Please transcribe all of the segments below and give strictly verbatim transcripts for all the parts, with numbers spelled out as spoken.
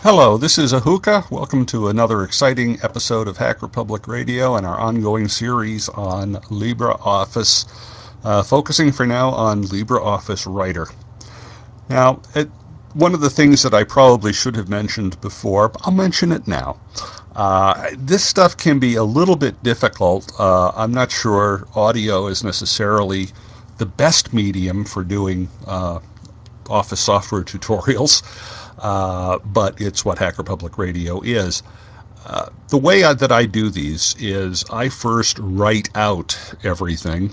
Hello, this is Ahuka. Welcome to another exciting episode of Hack Republic Radio and our ongoing series on LibreOffice, uh, focusing for now on LibreOffice Writer. Now, it, one of the things that I probably should have mentioned before, I'll mention it now. Uh, this stuff can be a little bit difficult. Uh, I'm not sure audio is necessarily the best medium for doing uh, Office software tutorials, uh, but it's what Hack Republic Radio is. Uh, the way I, that I do these is I first write out everything.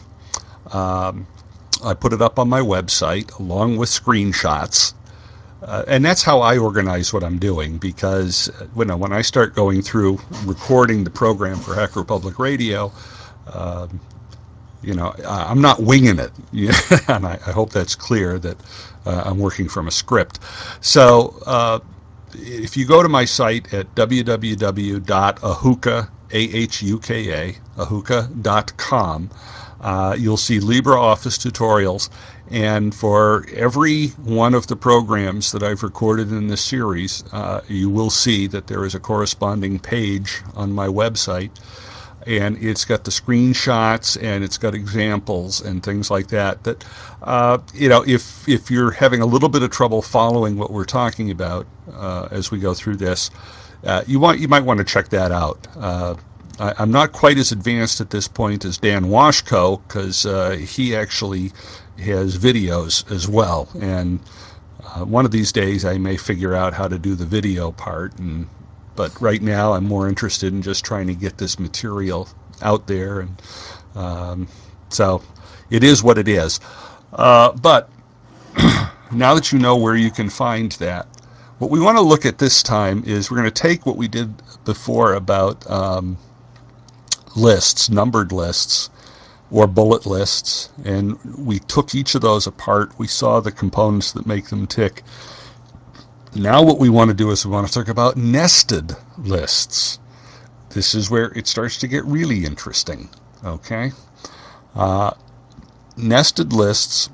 Um, I put it up on my website along with screenshots. Uh, and that's how I organize what I'm doing, because you know, when I start going through recording the program for Hack Republic Radio, um, you know, I'm not winging it, and I, I hope that's clear that uh, I'm working from a script. So uh, if you go to my site at w w w dot ahuka, A H U K A, ahuka dot com, uh, you'll see LibreOffice tutorials, and for every one of the programs that I've recorded in this series, uh, you will see that there is a corresponding page on my website, and it's got the screenshots and it's got examples and things like that. That uh, you know, if if you're having a little bit of trouble following what we're talking about uh, as we go through this, uh, you want you might want to check that out. Uh, I, I'm not quite as advanced at this point as Dan Washko, because uh, he actually has videos as well, and uh, one of these days I may figure out how to do the video part. And but right now I'm more interested in just trying to get this material out there, and um, so it is what it is. Uh, but now that you know where you can find that, what we want to look at this time is we're going to take what we did before about um, lists, numbered lists, or bullet lists, and we took each of those apart. We saw the components that make them tick. Now what we want to do is we want to talk about nested lists. This is where it starts to get really interesting. Okay, uh, nested lists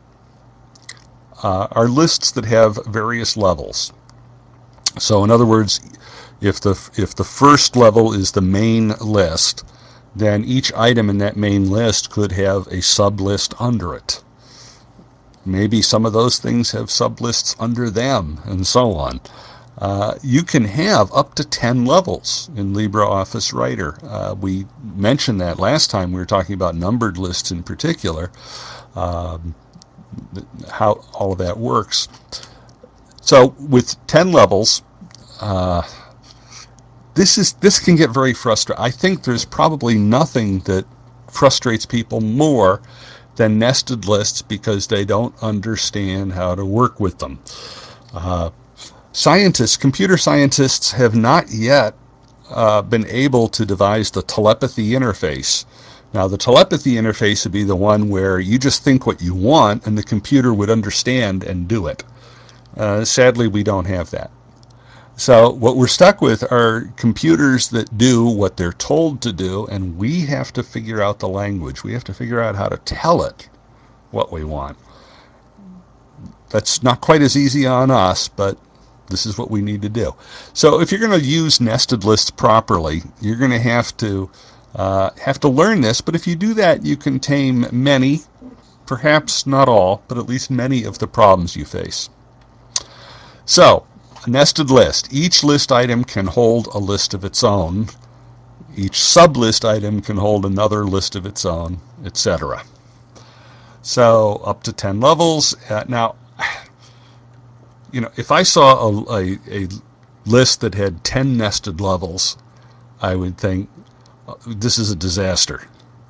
uh, are lists that have various levels. So in other words, if the if the first level is the main list, then each item in that main list could have a sublist under it. Maybe some of those things have sublists under them, and so on. Uh, you can have up to ten levels in LibreOffice Writer. Uh, we mentioned that last time we were talking about numbered lists in particular, um, how all of that works. So with ten levels, uh, this is this can get very frustrating. I think there's probably nothing that frustrates people more than nested lists, because they don't understand how to work with them. Uh, scientists, computer scientists, have not yet uh, been able to devise the telepathy interface. Now, the telepathy interface would be the one where you just think what you want and the computer would understand and do it. Uh, sadly, we don't have that. So what we're stuck with are computers that do what they're told to do, and we have to figure out the language. We have to figure out how to tell it what we want. That's not quite as easy on us, but this is what we need to do. So if you're going to use nested lists properly, you're going to have to uh, have to learn this. But if you do that, you can tame many, perhaps not all, but at least many of the problems you face. So, a nested list. Each list item can hold a list of its own. Each sublist item can hold another list of its own, et cetera. So up to ten levels. Uh, now, you know, if I saw a, a, a list that had ten nested levels, I would think uh, this is a disaster.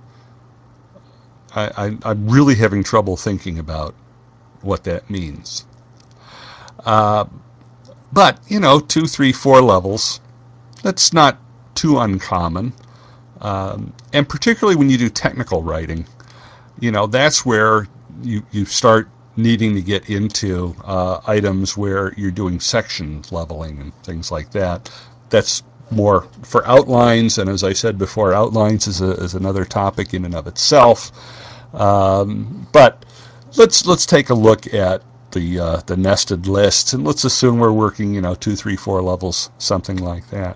I, I, I'm really having trouble thinking about what that means. Uh, but, you know, two, three, four levels, that's not too uncommon. Um, and particularly when you do technical writing, you know, that's where you, you start needing to get into uh, items where you're doing section leveling and things like that. That's more for outlines, and as I said before, outlines is, a, is another topic in and of itself. Um, but let's let's take a look at the uh, the nested lists, and let's assume we're working, you know, two, three, four levels, something like that.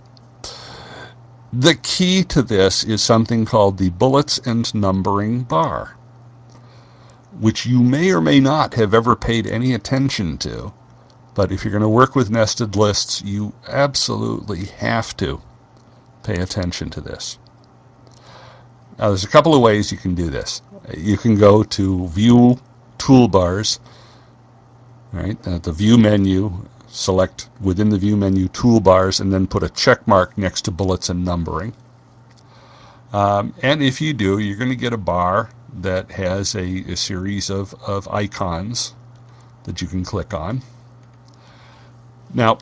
The key to this is something called the bullets and numbering bar, which you may or may not have ever paid any attention to. But if you're going to work with nested lists, you absolutely have to pay attention to this. Now, there's a couple of ways you can do this. You can go to View Toolbars, right? At the View menu, select within the View menu Toolbars, and then put a check mark next to bullets and numbering. Um, and if you do, you're going to get a bar that has a, a series of, of icons that you can click on. Now,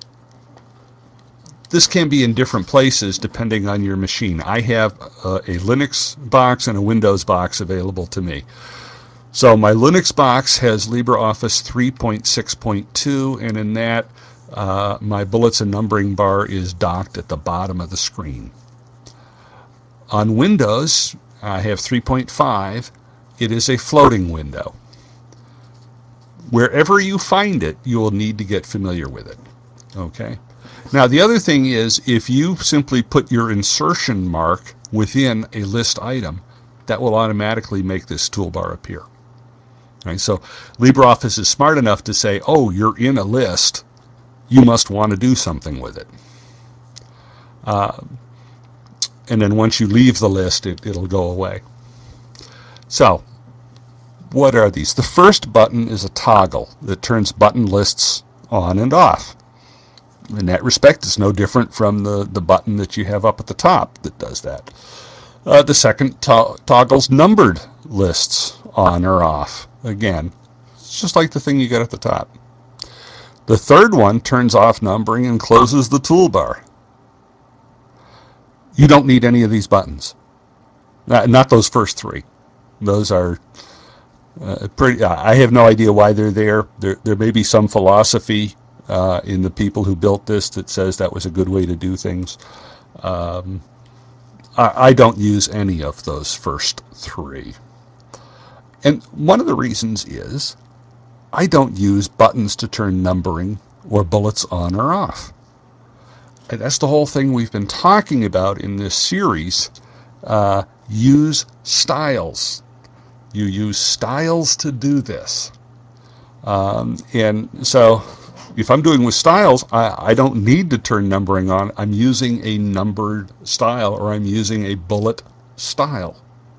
this can be in different places depending on your machine. I have a, a Linux box and a Windows box available to me. So my Linux box has LibreOffice three point six point two, and in that, uh, my bullets and numbering bar is docked at the bottom of the screen. On Windows, I have three point five. It is a floating window. Wherever you find it, you will need to get familiar with it. Okay. Now, the other thing is, if you simply put your insertion mark within a list item, that will automatically make this toolbar appear. Right? So LibreOffice is smart enough to say, oh, you're in a list, you must want to do something with it. Uh, and then once you leave the list, it, it'll go away. So, what are these? The first button is a toggle that turns button lists on and off. In that respect, it's no different from the, the button that you have up at the top that does that. Uh, the second to- toggles numbered lists on or off. Again, it's just like the thing you got at the top. The third one turns off numbering and closes the toolbar. You don't need any of these buttons. Not, not those first three. Those are uh, pretty. Uh, I have no idea why they're there. There, there may be some philosophy uh, in the people who built this that says that was a good way to do things. Um, I, I don't use any of those first three. And one of the reasons is I don't use buttons to turn numbering or bullets on or off. And that's the whole thing we've been talking about in this series. Uh, use styles. You use styles to do this. Um, and so if I'm doing with styles, I, I don't need to turn numbering on. I'm using a numbered style, or I'm using a bullet style.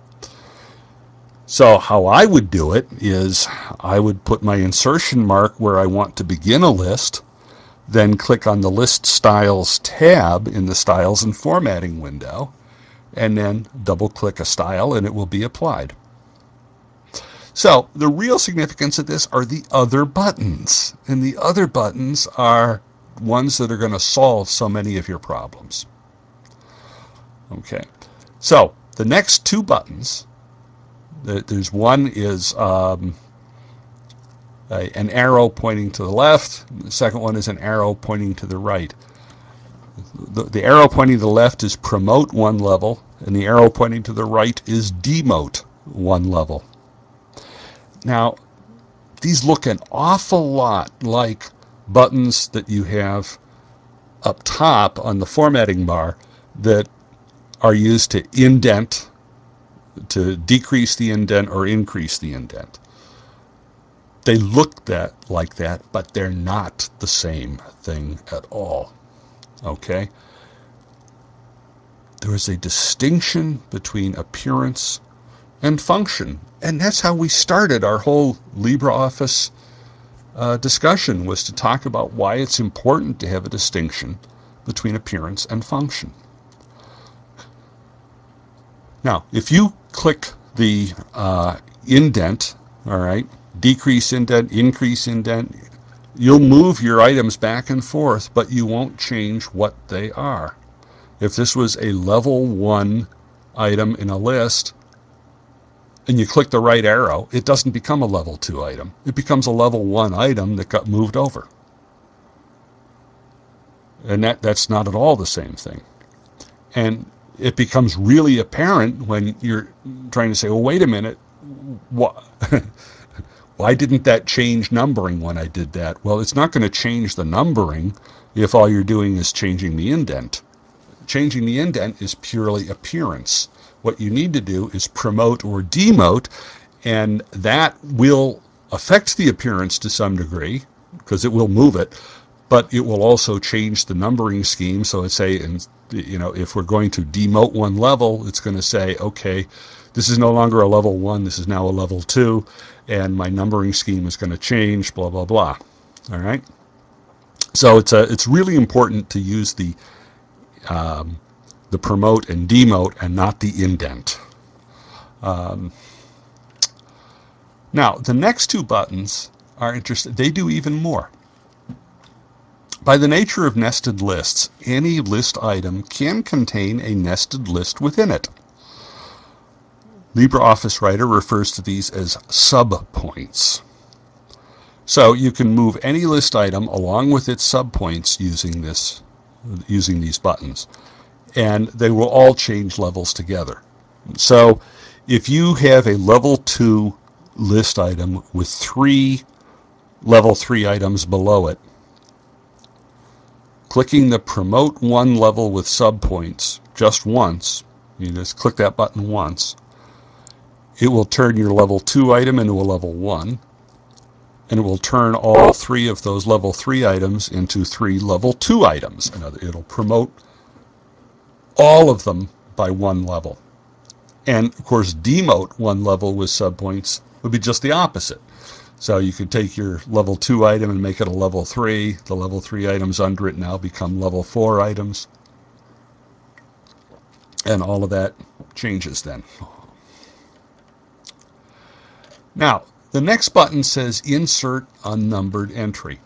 So how I would do it is I would put my insertion mark where I want to begin a list, then click on the List Styles tab in the Styles and Formatting window, and then double-click a style and it will be applied. So the real significance of this are the other buttons, and the other buttons are ones that are going to solve so many of your problems. Okay, so the next two buttons, there's one is um, a, an arrow pointing to the left. The second one is an arrow pointing to the right. The, the arrow pointing to the left is promote one level, and the arrow pointing to the right is demote one level. Now, these look an awful lot like buttons that you have up top on the formatting bar that are used to indent, to decrease the indent or increase the indent. They look that like that, but they're not the same thing at all. Okay? There is a distinction between appearance and function, and that's how we started our whole LibreOffice uh, discussion, was to talk about why it's important to have a distinction between appearance and function. Now, if you click the uh, indent, all right, decrease indent, increase indent, you'll move your items back and forth, but you won't change what they are. If this was a level one item in a list, and you click the right arrow, it doesn't become a level two item. It becomes a level one item that got moved over. And that, that's not at all the same thing. And it becomes really apparent when you're trying to say, well, wait a minute, what, Why didn't that change numbering when I did that? Well, it's not going to change the numbering if all you're doing is changing the indent. Changing the indent is purely appearance. What you need to do is promote or demote, and that will affect the appearance to some degree because it will move it, but it will also change the numbering scheme. So it's say, and you know, if we're going to demote one level, it's going to say, okay, this is no longer a level one, this is now a level two, and my numbering scheme is going to change, blah, blah, blah. All right. So it's a, it's really important to use the um, the promote and demote and not the indent. Um, now, the next two buttons are interesting. They do even more. By the nature of nested lists, any list item can contain a nested list within it. LibreOffice Writer refers to these as subpoints. So you can move any list item along with its subpoints using this, using these buttons, and they will all change levels together. So if you have a level two list item with three level three items below it, clicking the promote one level with subpoints just once, you just click that button once, it will turn your level two item into a level one, and it will turn all three of those level three items into three level two items. It'll promote all of them by one level. And of course, demote one level with subpoints would be just the opposite. So you could take your level two item and make it a level three. The level three items under it now become level four items. And all of that changes then. Now, the next button says Insert Unnumbered Entry.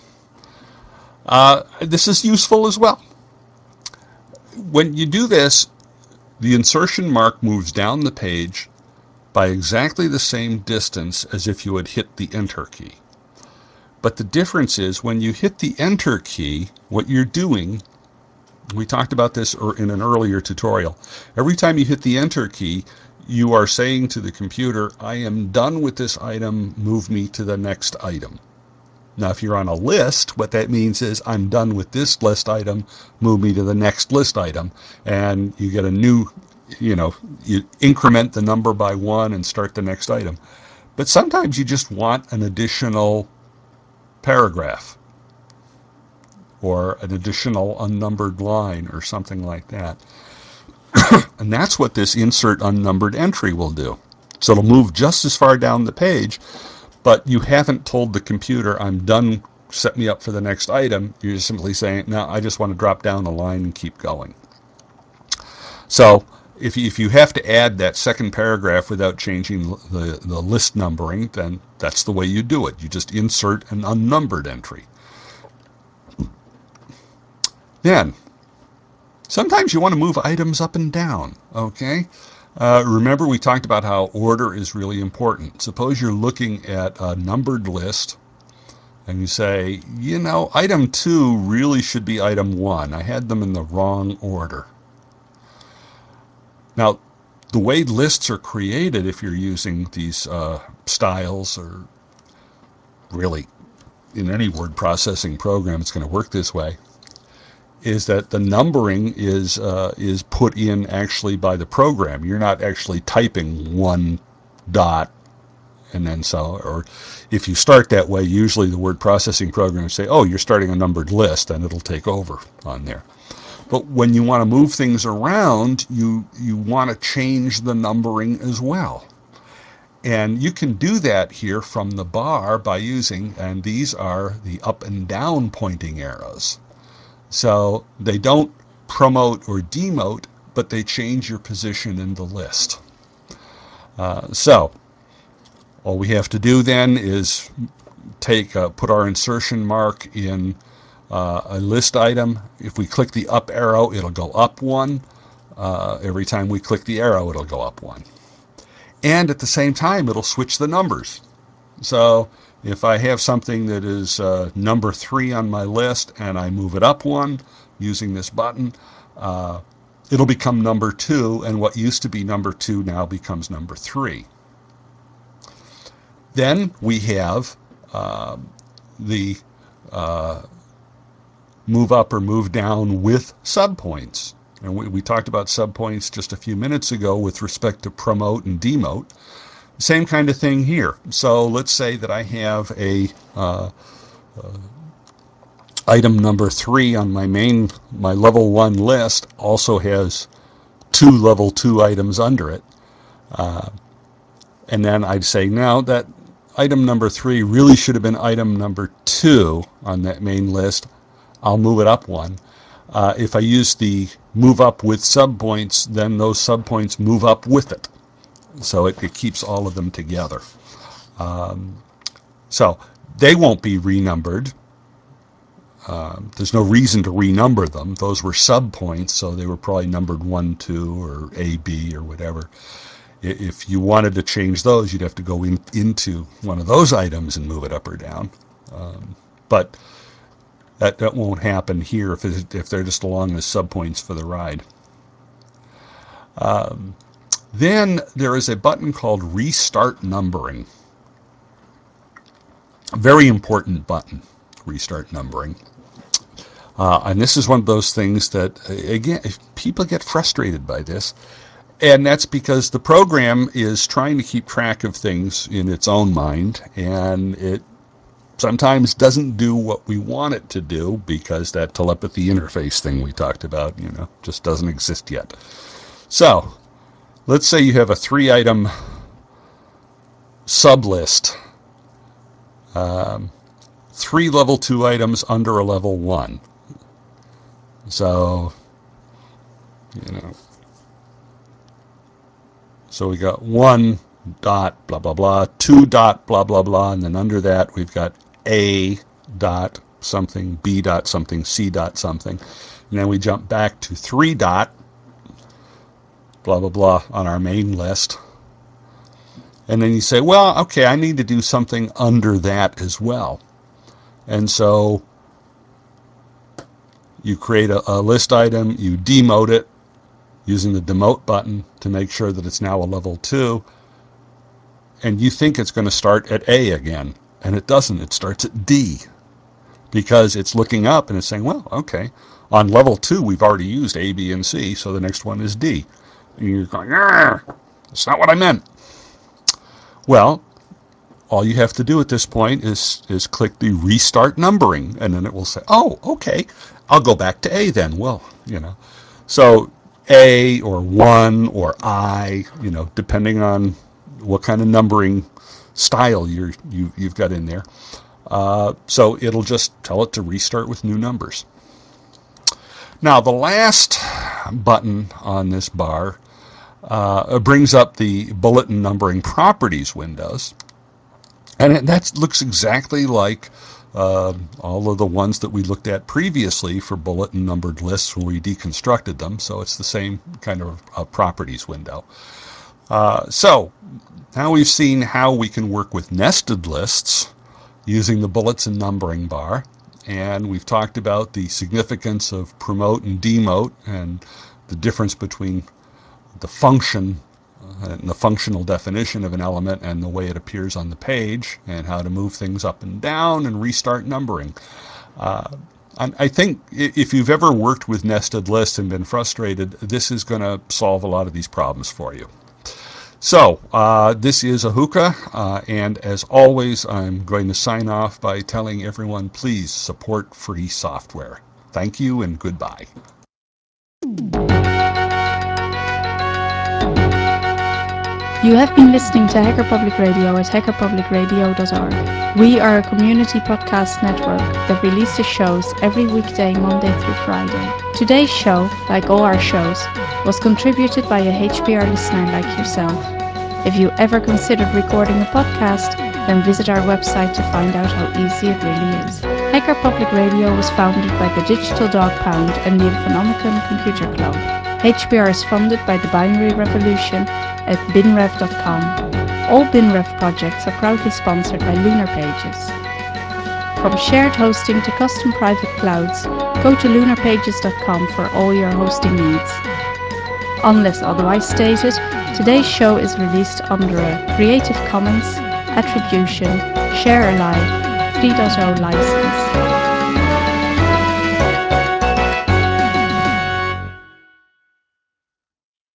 Uh, this is useful as well. When you do this, the insertion mark moves down the page by exactly the same distance as if you had hit the Enter key. But the difference is when you hit the Enter key, what you're doing, we talked about this in an earlier tutorial, every time you hit the Enter key, you are saying to the computer, I am done with this item, move me to the next item. Now, if you're on a list, what that means is I'm done with this list item, move me to the next list item, and you get a new, you know, you increment the number by one and start the next item. But sometimes you just want an additional paragraph or an additional unnumbered line or something like that. And that's what this insert unnumbered entry will do. So it'll move just as far down the page, but you haven't told the computer, I'm done, set me up for the next item. You're just simply saying, no, I just want to drop down the line and keep going. So if you, if you have to add that second paragraph without changing the, the list numbering, then that's the way you do it. You just insert an unnumbered entry. Then, sometimes you want to move items up and down, okay? Uh, remember we talked about how order is really important. Suppose you're looking at a numbered list and you say, you know, item two really should be item one. I had them in the wrong order. Now, the way lists are created, if you're using these uh, styles, or really in any word processing program, it's going to work this way, is that the numbering is uh, is put in actually by the program. You're not actually typing one dot and then so, or if you start that way, usually the word processing programs say, oh, you're starting a numbered list, and it'll take over on there. But when you want to move things around, you you want to change the numbering as well. And you can do that here from the bar by using, and these are the up and down pointing arrows. So they don't promote or demote, but they change your position in the list. Uh, so all we have to do then is take uh, put our insertion mark in uh, a list item. If we click the up arrow, it'll go up one. Uh, every time we click the arrow, it'll go up one. And at the same time, it'll switch the numbers. So if I have something that is uh, number three on my list and I move it up one using this button, uh, it'll become number two, and what used to be number two now becomes number three. Then we have uh, the uh, move up or move down with subpoints. And we, we talked about subpoints just a few minutes ago with respect to promote and demote. Same kind of thing here. So let's say that I have a uh, uh, item number three on my main, my level one list also has two level two items under it. Uh, and then I'd say now that item number three really should have been item number two on that main list. I'll move it up one. Uh, if I use the move up with subpoints, then those subpoints move up with it. So it, it keeps all of them together. Um, so they won't be renumbered. Um, there's no reason to renumber them. Those were subpoints, so they were probably numbered one, two, or A, B, or whatever. If you wanted to change those, you'd have to go in, into one of those items and move it up or down. Um, but that, that won't happen here if, it, if they're just along as subpoints for the ride. Um, then there is a button called Restart Numbering. A very important button, Restart Numbering. Uh, and this is one of those things that, again, people get frustrated by this. And that's because the program is trying to keep track of things in its own mind, and it sometimes doesn't do what we want it to do because that telepathy interface thing we talked about, you know, just doesn't exist yet. So, let's say you have a three-item sublist, um, three level two items under a level one. So, you know, so we got one dot blah blah blah, two dot blah blah blah, and then under that we've got A dot something, B dot something, C dot something, and then we jump back to three dot blah blah blah on our main list, and then you say, well, okay, I need to do something under that as well, and so you create a, a list item, you demote it using the demote button to make sure that it's now a level two, and you think it's going to start at A again, and it doesn't. It starts at D because it's looking up and it's saying, well, okay, on level two we've already used A, B, and C, so the next one is D. And you're going, ah, that's not what I meant. Well, all you have to do at this point is is click the restart numbering, and then it will say, oh, okay, I'll go back to A then. Well, you know, so A or one or I, you know, depending on what kind of numbering style you're, you, you've got in there. Uh, so it'll just tell it to restart with new numbers. Now, the last button on this bar uh, brings up the bulletin numbering properties windows. And it, that looks exactly like uh, all of the ones that we looked at previously for bulletin numbered lists when we deconstructed them. So it's the same kind of uh, properties window. Uh, so now we've seen how we can work with nested lists using the bullets and numbering bar. And we've talked about the significance of promote and demote and the difference between the function and the functional definition of an element and the way it appears on the page, and how to move things up and down and restart numbering. Uh, I think if you've ever worked with nested lists and been frustrated, this is going to solve a lot of these problems for you. So, uh, this is Ahuka, uh, and as always, I'm going to sign off by telling everyone, please support free software. Thank you and goodbye. You have been listening to Hacker Public Radio at hacker public radio dot org. We are a community podcast network that releases shows every weekday, Monday through Friday. Today's show, like all our shows, was contributed by a H P R listener like yourself. If you ever considered recording a podcast, then visit our website to find out how easy it really is. Hacker Public Radio was founded by the Digital Dog Pound and the Infonomicon Computer Club. H P R is funded by the Binary Revolution at binrev dot com. All BinRev projects are proudly sponsored by Lunar Pages. From shared hosting to custom private clouds, go to lunar pages dot com for all your hosting needs. Unless otherwise stated, today's show is released under a Creative Commons Attribution, Share Alike, three point oh license.